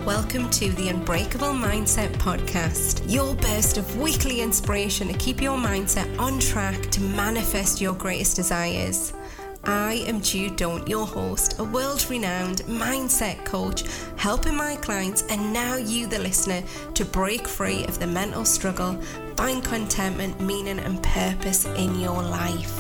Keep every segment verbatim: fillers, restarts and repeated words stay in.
Welcome to the Unbreakable Mindset Podcast, your burst of weekly inspiration to keep your mindset on track to manifest your greatest desires. I am Jude Don't, your host, a world-renowned mindset coach, helping my clients and now you, the listener, to break free of the mental struggle, find contentment, meaning and purpose in your life.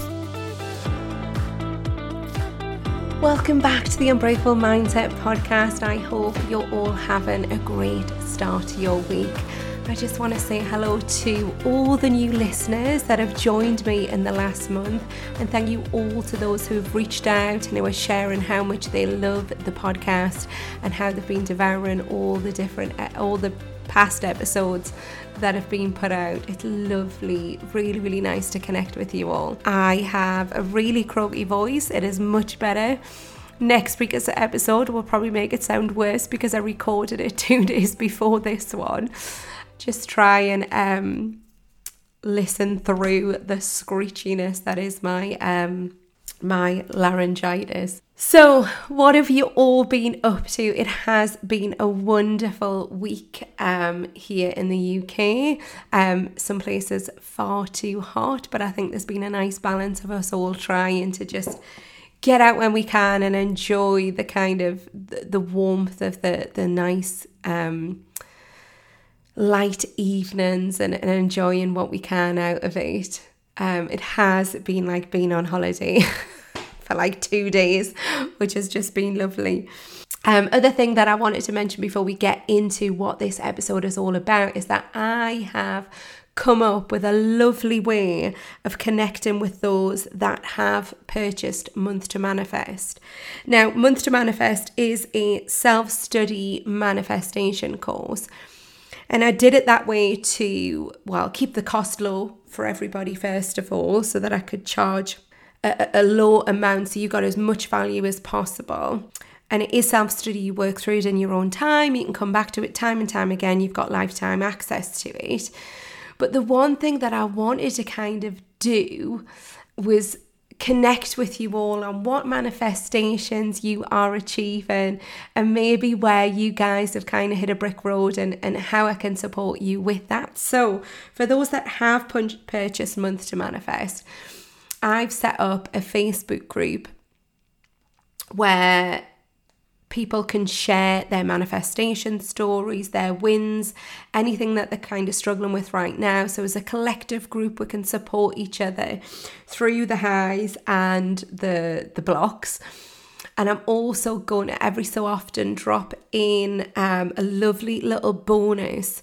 Welcome back to the Unbreakable Mindset Podcast. I hope you're all having a great start to your week. I just want to say hello to all the new listeners that have joined me in the last month, and thank you all to those who have reached out and who are sharing how much they love the podcast and how they've been devouring all the different, all the past episodes that have been put out. It's lovely, really, really nice to connect with you all. I have a really croaky voice. It is much better. Next week's episode will probably make it sound worse because I recorded it two days before this one. Just try and um, listen through the screechiness that is my um, my laryngitis. So what have you all been up to? It has been a wonderful week um, here in the U K. Um, some places far too hot, but I think there's been a nice balance of us all trying to just get out when we can and enjoy the kind of the, the warmth of the, the nice um, light evenings and, and enjoying what we can out of it. Um, it has been like being on holiday for like two days, which has just been lovely. Um, other thing that I wanted to mention before we get into what this episode is all about is that I have come up with a lovely way of connecting with those that have purchased Month to Manifest. Now, Month to Manifest is a self-study manifestation course. And I did it that way to, well, keep the cost low for everybody first of all, so that I could charge a, a low amount so you got as much value as possible. And it is self-study. You work through it in your own time. You can come back to it time and time again. You've got lifetime access to it. But the one thing that I wanted to kind of do was connect with you all on what manifestations you are achieving and maybe where you guys have kind of hit a brick road and, and how I can support you with that. So for those that have purchased Month to Manifest, I've set up a Facebook group where people can share their manifestation stories, their wins, anything that they're kind of struggling with right now. So as a collective group, we can support each other through the highs and the the blocks. And I'm also going to every so often drop in um, a lovely little bonus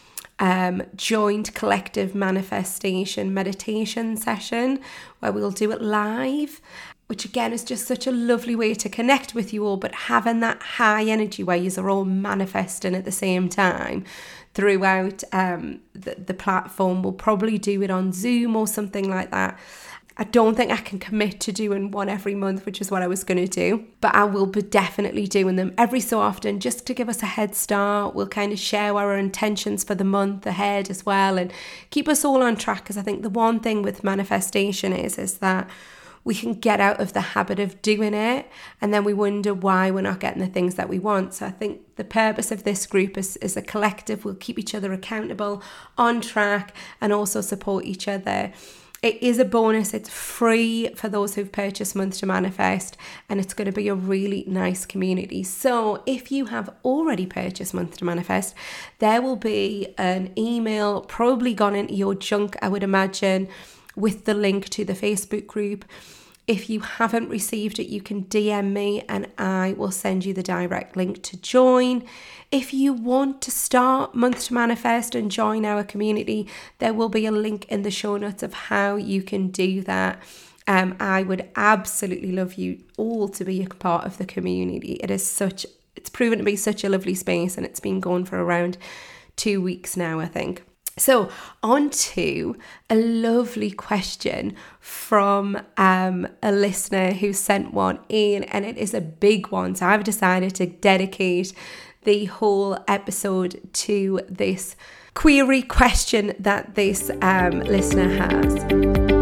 um, joint collective manifestation meditation session where we'll do it live, which again is just such a lovely way to connect with you all, but having that high energy where you are all manifesting at the same time throughout um, the, the platform. We'll probably do it on Zoom or something like that. I don't think I can commit to doing one every month, which is what I was going to do, but I will be definitely doing them every so often just to give us a head start. We'll kind of share our intentions for the month ahead as well and keep us all on track, because I think the one thing with manifestation is, is that we can get out of the habit of doing it and then we wonder why we're not getting the things that we want. So I think the purpose of this group is, is a collective. We'll keep each other accountable, on track, and also support each other. It is a bonus. It's free for those who've purchased Month to Manifest, and it's going to be a really nice community. So if you have already purchased Month to Manifest, there will be an email probably gone into your junk, I would imagine, with the link to the Facebook group. If you haven't received it, you can D M me and I will send you the direct link to join. If you want to start Month to Manifest and join our community, there will be a link in the show notes of how you can do that. Um, I would absolutely love you all to be a part of the community. It is such, it's proven to be such a lovely space, and it's been going for around two weeks now, I think. So on to a lovely question from um, a listener who sent one in, and it is a big one. So I've decided to dedicate the whole episode to this query question that this um, listener has.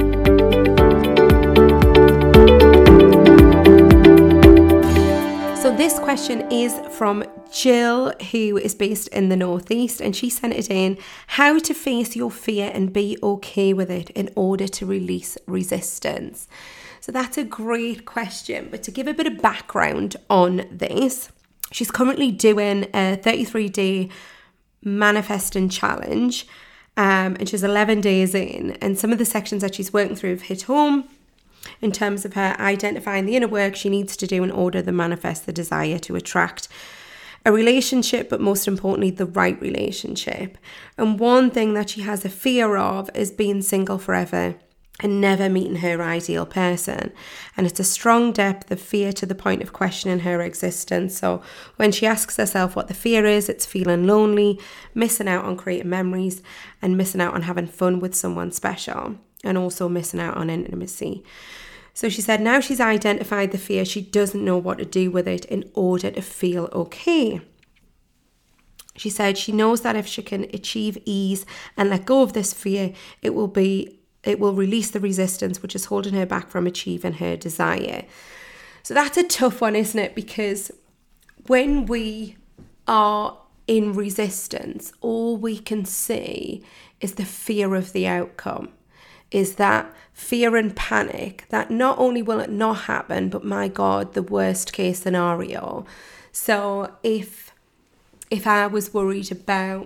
So this question is from Jill, who is based in the Northeast, and she sent it in: how to face your fear and be okay with it in order to release resistance. So that's a great question, but to give a bit of background on this, she's currently doing a thirty-three day manifesting challenge, um, and she's eleven days in, and some of the sections that she's working through have hit home in terms of her identifying the inner work she needs to do in order to manifest the desire to attract a relationship, but most importantly, the right relationship. And one thing that she has a fear of is being single forever and never meeting her ideal person. And it's a strong depth of fear to the point of questioning her existence. So when she asks herself what the fear is, it's feeling lonely, missing out on creating memories, and missing out on having fun with someone special, and also missing out on intimacy. So she said now she's identified the fear, she doesn't know what to do with it in order to feel okay. She said she knows that if she can achieve ease and let go of this fear, it will be it will release the resistance which is holding her back from achieving her desire. So that's a tough one, isn't it? Because when we are in resistance, all we can see is the fear of the outcome, is that fear and panic that not only will it not happen, but my God, the worst case scenario. So if if I was worried about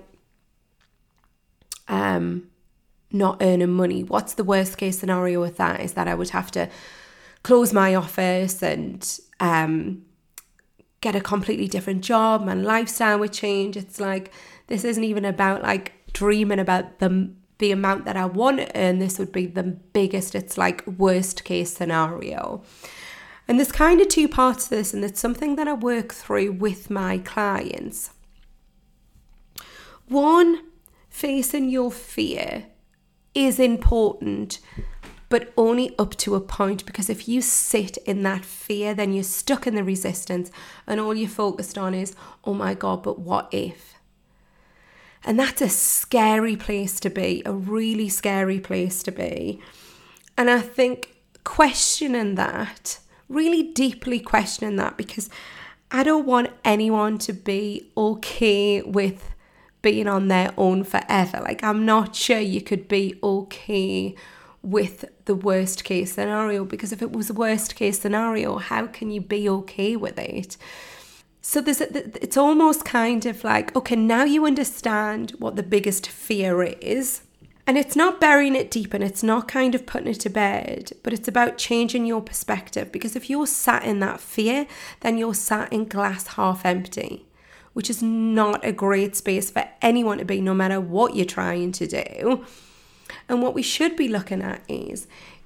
um. not earning money, what's the worst case scenario with that? Is that I would have to close my office and um, get a completely different job. My lifestyle would change. It's like, this isn't even about like dreaming about the, the amount that I want to earn. This would be the biggest, it's like worst case scenario. And there's kind of two parts to this, and it's something that I work through with my clients. One, facing your fear is important, but only up to a point, because if you sit in that fear, then you're stuck in the resistance and all you're focused on is, oh my God, but what if? And that's a scary place to be, a really scary place to be. And I think questioning that, really deeply questioning that, because I don't want anyone to be okay with being on their own forever. Like, I'm not sure you could be okay with the worst case scenario, because if it was the worst case scenario, how can you be okay with it? So there's a, it's almost kind of like, okay, now you understand what the biggest fear is, and it's not burying it deep and it's not kind of putting it to bed, but it's about changing your perspective. Because if you're sat in that fear, then you're sat in glass half empty, which is not a great space for anyone to be, no matter what you're trying to do. And what we should be looking at is,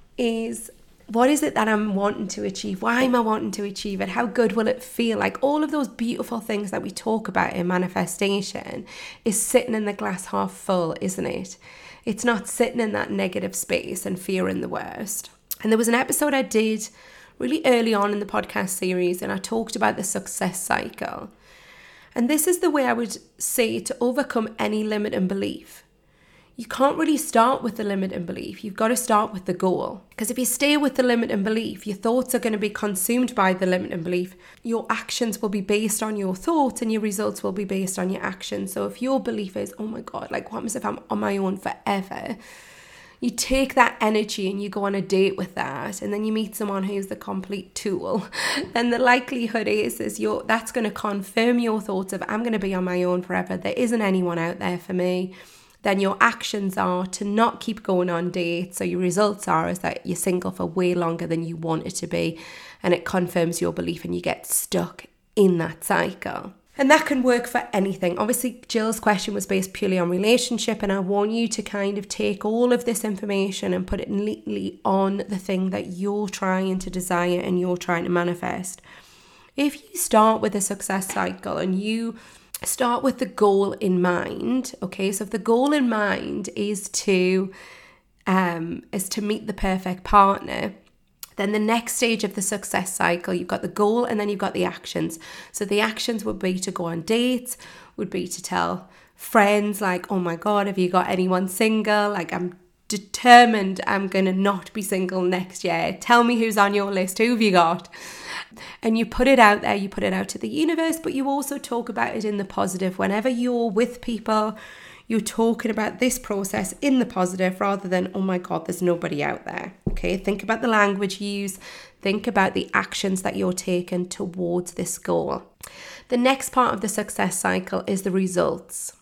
is what is it that I'm wanting to achieve? Why am I wanting to achieve it? How good will it feel? Like, all of those beautiful things that we talk about in manifestation is sitting in the glass half full, isn't it? It's not sitting in that negative space and fearing the worst. And there was an episode I did really early on in the podcast series, and I talked about the success cycle. And this is the way I would say to overcome any limiting belief. You can't really start with the limiting belief. You've got to start with the goal. Because if you stay with the limiting belief, your thoughts are going to be consumed by the limiting belief. Your actions will be based on your thoughts, and your results will be based on your actions. So if your belief is, oh my God, like, what happens if I'm on my own forever? You take that energy and you go on a date with that, and then you meet someone who's the complete tool. Then the likelihood is, is you're, that's going to confirm your thoughts of, I'm going to be on my own forever. There isn't anyone out there for me. Then your actions are to not keep going on dates. So your results are is that you're single for way longer than you want it to be. And it confirms your belief, and you get stuck in that cycle. And that can work for anything. Obviously, Jill's question was based purely on relationship, and I want you to kind of take all of this information and put it neatly on the thing that you're trying to desire and you're trying to manifest. If you start with a success cycle and you start with the goal in mind, okay, so if the goal in mind is to um is to meet the perfect partner, then the next stage of the success cycle, you've got the goal and then you've got the actions. So the actions would be to go on dates, would be to tell friends like, oh my God, have you got anyone single? Like, I'm determined I'm going to not be single next year. Tell me who's on your list. Who have you got? And you put it out there, you put it out to the universe, but you also talk about it in the positive. Whenever you're with people, you're talking about this process in the positive rather than, oh my God, there's nobody out there. Okay, think about the language you use. Think about the actions that you're taking towards this goal. The next part of the success cycle is the results.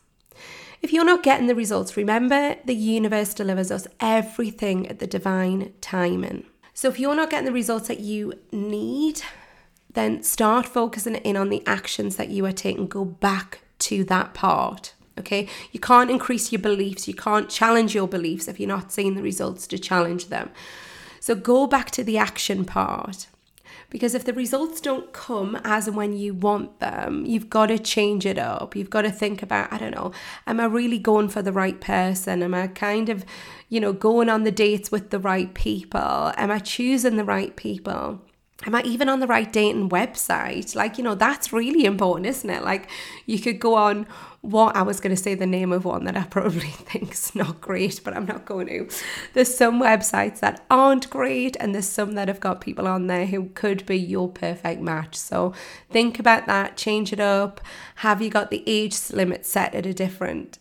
If you're not getting the results, remember the universe delivers us everything at the divine timing. So if you're not getting the results that you need, then start focusing in on the actions that you are taking. Go back to that part. Okay, you can't increase your beliefs. You can't challenge your beliefs if you're not seeing the results to challenge them. So go back to the action part. Because if the results don't come as and when you want them, you've got to change it up. You've got to think about, I don't know, am I really going for the right person? Am I kind of, you know, going on the dates with the right people? Am I choosing the right people? Am I even on the right dating website? Like, you know, that's really important, isn't it? Like, you could go on what I was going to say the name of one that I probably think's not great, but I'm not going to. There's some websites that aren't great, and there's some that have got people on there who could be your perfect match. So think about that, change it up. Have you got the age limit set at a different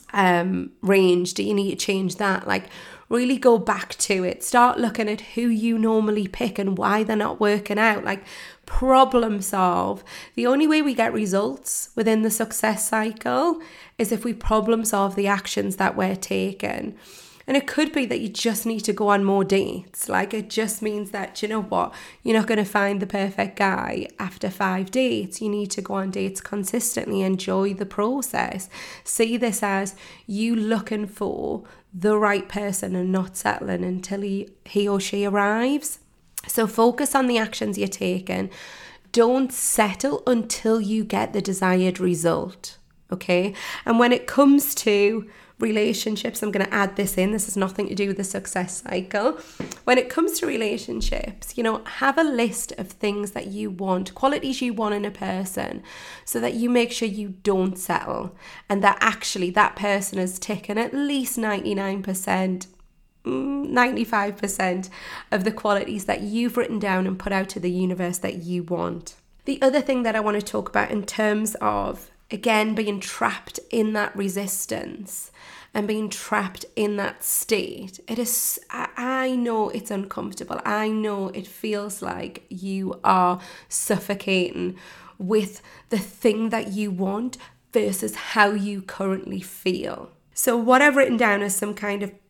um, range? Do you need to change that? Like, really go back to it. Start looking at who you normally pick and why they're not working out. Like, problem solve. The only way we get results within the success cycle is if we problem solve the actions that we're taking. And it could be that you just need to go on more dates. Like, it just means that, you know what, you're not going to find the perfect guy after five dates. You need to go on dates consistently. Enjoy the process. See this as you looking for the right person and not settling until he, he or she arrives. So focus on the actions you're taking. Don't settle until you get the desired result. Okay? And when it comes to relationships, I'm going to add this in. This has nothing to do with the success cycle. When it comes to relationships, you know, have a list of things that you want, qualities you want in a person, so that you make sure you don't settle and that actually that person is ticking at least ninety-nine percent, ninety-five percent of the qualities that you've written down and put out to the universe that you want. The other thing that I want to talk about in terms of, again, being trapped in that resistance and being trapped in that state. It is, I know it's uncomfortable. I know it feels like you are suffocating with the thing that you want versus how you currently feel. So what I've written down is some kind of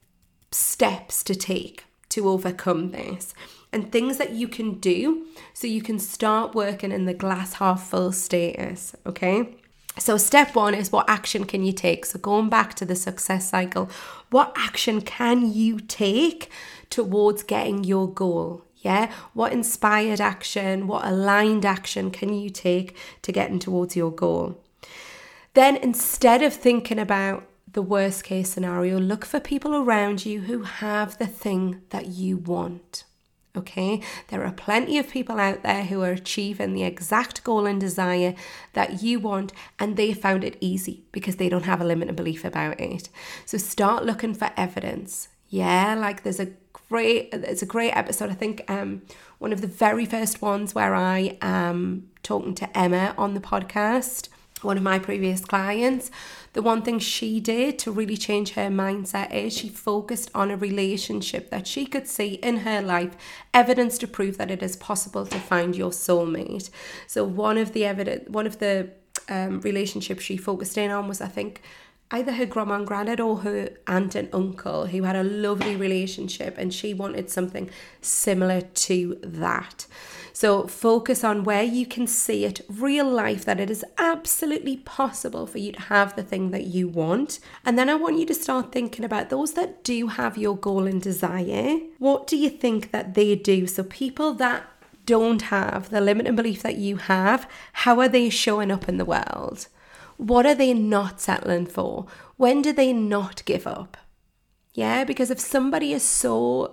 steps to take to overcome this and things that you can do so you can start working in the glass half full status, okay? So step one is, what action can you take? So going back to the success cycle, what action can you take towards getting your goal? Yeah, what inspired action, what aligned action can you take to getting towards your goal? Then instead of thinking about the worst case scenario, look for people around you who have the thing that you want. Okay, there are plenty of people out there who are achieving the exact goal and desire that you want, and they found it easy because they don't have a limiting belief about it. So start looking for evidence. Yeah, like there's a great, it's a great episode. I think um one of the very first ones where I am talking to Emma on the podcast, one of my previous clients. The one thing she did to really change her mindset is she focused on a relationship that she could see in her life, evidence to prove that it is possible to find your soulmate. So one of the evidence, one of the um, relationships she focused in on was, I think, either her grandma and granddad or her aunt and uncle who had a lovely relationship, and she wanted something similar to that. So focus on where you can see it, real life, that it is absolutely possible for you to have the thing that you want. And then I want you to start thinking about those that do have your goal and desire. What do you think that they do? So people that don't have the limiting belief that you have, how are they showing up in the world? What are they not settling for? When do they not give up? Yeah, because if somebody is so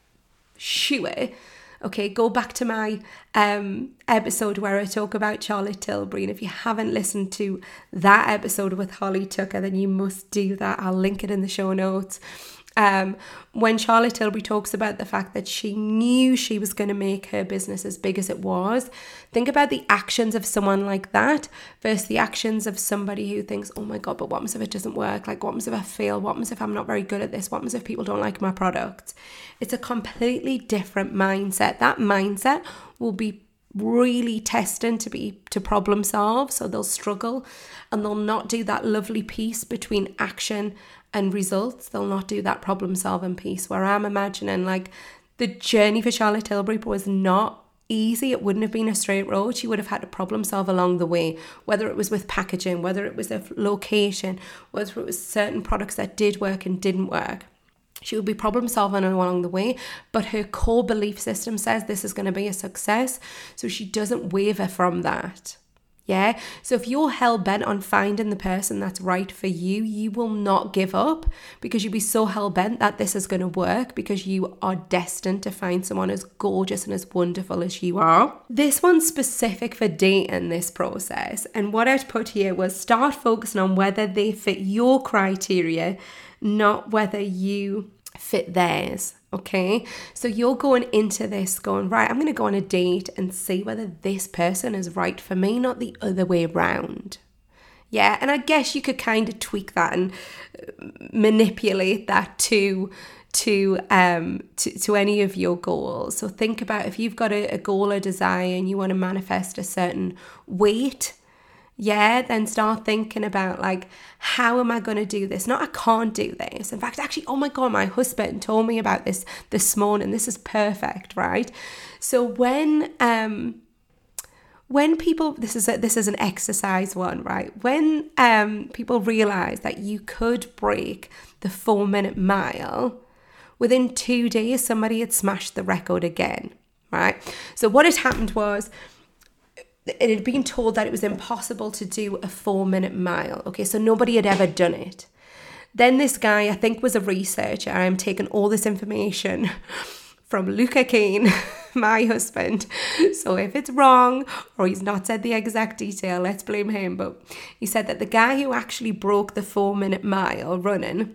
sure, okay, go back to my um, episode where I talk about Charlotte Tilbury. And if you haven't listened to that episode with Holly Tucker, then you must do that. I'll link it in the show notes. Um, when Charlotte Tilbury talks about the fact that she knew she was going to make her business as big as it was, think about the actions of someone like that versus the actions of somebody who thinks, oh my God, but what happens if it doesn't work? Like, what happens if I fail? What happens if I'm not very good at this? What happens if people don't like my product? It's a completely different mindset. That mindset will be really testing to be to problem solve, so they'll struggle and they'll not do that lovely piece between action and results. They'll not do that problem solving piece, where I'm imagining like the journey for Charlotte Tilbury was not easy. It wouldn't have been a straight road. She would have had to problem solve along the way, whether it was with packaging, whether it was a location, whether it was certain products that did work and didn't work. She would be problem solving along the way, but her core belief system says this is going to be a success. So she doesn't waver from that. Yeah. So if you're hell bent on finding the person that's right for you, you will not give up, because you'll be so hell bent that this is going to work, because you are destined to find someone as gorgeous and as wonderful as you are. This one's specific for dating, this process. And what I'd put here was start focusing on whether they fit your criteria, not whether you fit theirs. Okay, so you're going into this going, right, I'm going to go on a date and see whether this person is right for me, not the other way around. Yeah, and I guess you could kind of tweak that and manipulate that to to um to, to any of your goals. So think about if you've got a, a goal or desire and you want to manifest a certain weight, yeah, then start thinking about like, how am I going to do this? Not I can't do this. In fact, actually, oh my God, my husband told me about this this morning. This is perfect, right? So when um when people, this is a, this is an exercise one, right? When um people realize that you could break the four minute mile, within two days somebody had smashed the record again, right? So what had happened was, it had been told that it was impossible to do a four minute mile. Okay, so nobody had ever done it. Then this guy, I think, was a researcher. I'm taking all this information from Luca Kane, my husband. So if it's wrong or he's not said the exact detail, let's blame him. But he said that the guy who actually broke the four minute mile running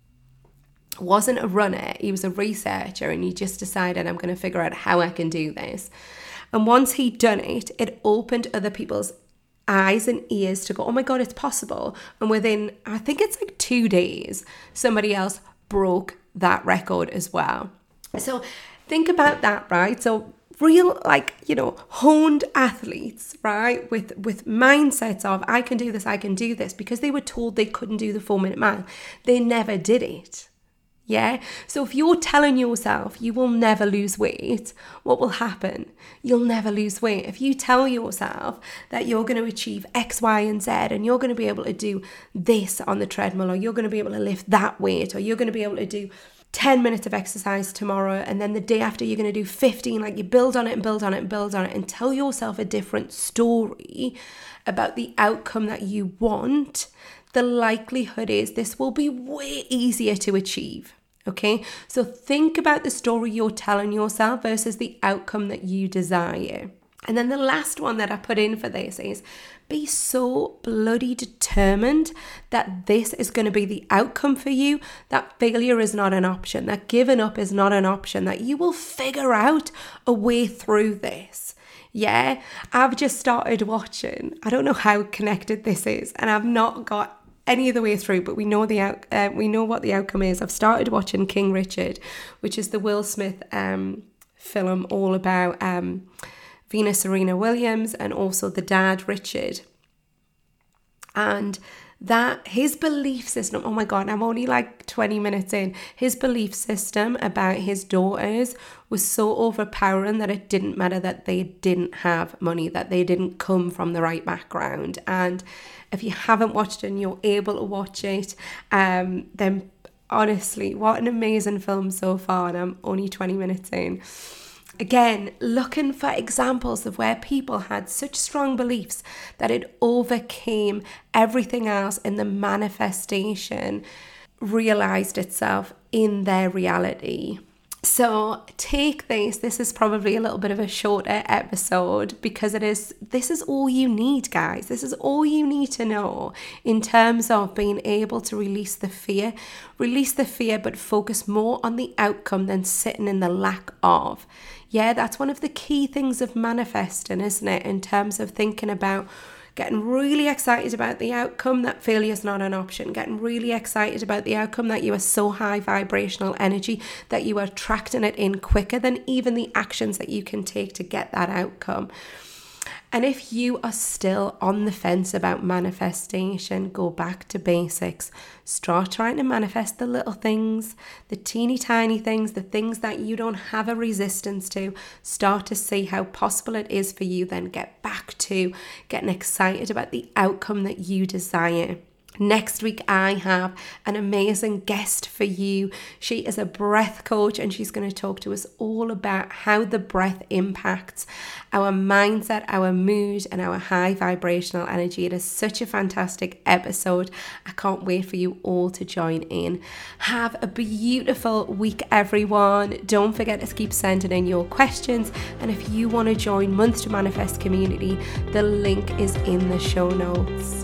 wasn't a runner. He was a researcher, and he just decided, I'm going to figure out how I can do this. And once he'd done it, it opened other people's eyes and ears to go, oh my God, it's possible. And within, I think it's like two days, somebody else broke that record as well. So think about that, right? So real, like, you know, honed athletes, right? With, with mindsets of, I can do this, I can do this, because they were told they couldn't do the four minute mile. They never did it. Yeah. So if you're telling yourself you will never lose weight, what will happen? You'll never lose weight. If you tell yourself that you're going to achieve X, Y, and Z, and you're going to be able to do this on the treadmill, or you're going to be able to lift that weight, or you're going to be able to do ten minutes of exercise tomorrow, and then the day after you're going to do fifteen, like you build on it and build on it and build on it and tell yourself a different story about the outcome that you want, the likelihood is this will be way easier to achieve. Okay, so think about the story you're telling yourself versus the outcome that you desire. And then the last one that I put in for this is be so bloody determined that this is going to be the outcome for you, that failure is not an option, that giving up is not an option, that you will figure out a way through this. Yeah, I've just started watching, I don't know how connected this is, and I've not got any of the way through, but we know the out, uh, we know what the outcome is. I've started watching King Richard, which is the Will Smith um, film all about um, Venus Serena Williams and also the dad Richard. And that his belief system, oh my God, I'm only like twenty minutes in, his belief system about his daughters was so overpowering that it didn't matter that they didn't have money, that they didn't come from the right background. And if you haven't watched it and you're able to watch it, um, then honestly, what an amazing film so far, and I'm only twenty minutes in. Again, looking for examples of where people had such strong beliefs that it overcame everything else, and the manifestation realized itself in their reality. So take this, this is probably a little bit of a shorter episode because it is, this is all you need, guys. This is all you need to know in terms of being able to release the fear, release the fear, but focus more on the outcome than sitting in the lack of. Yeah, that's one of the key things of manifesting, isn't it? In terms of thinking about getting really excited about the outcome that failure is not an option, getting really excited about the outcome that you are so high vibrational energy that you are attracting it in quicker than even the actions that you can take to get that outcome. And if you are still on the fence about manifestation, go back to basics. Start trying to manifest the little things, the teeny tiny things, the things that you don't have a resistance to. Start to see how possible it is for you, then get back to getting excited about the outcome that you desire. Next week, I have an amazing guest for you. She is a breath coach and she's going to talk to us all about how the breath impacts our mindset, our mood, and our high vibrational energy. It is such a fantastic episode. I can't wait for you all to join in. Have a beautiful week, everyone. Don't forget to keep sending in your questions. And if you want to join Month to Manifest community, the link is in the show notes.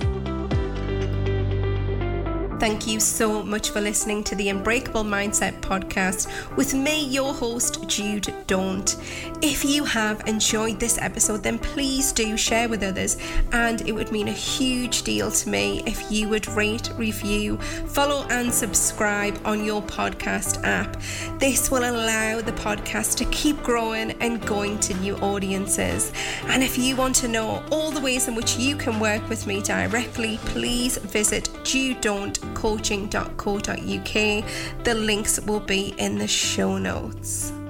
Thank you so much for listening to the Unbreakable Mindset podcast with me, your host, Jude Daunt. If you have enjoyed this episode, then please do share with others, and it would mean a huge deal to me if you would rate, review, follow and subscribe on your podcast app. This will allow the podcast to keep growing and going to new audiences. And if you want to know all the ways in which you can work with me directly, please visit jude daunt coaching dot co dot uk. The links will be in the show notes.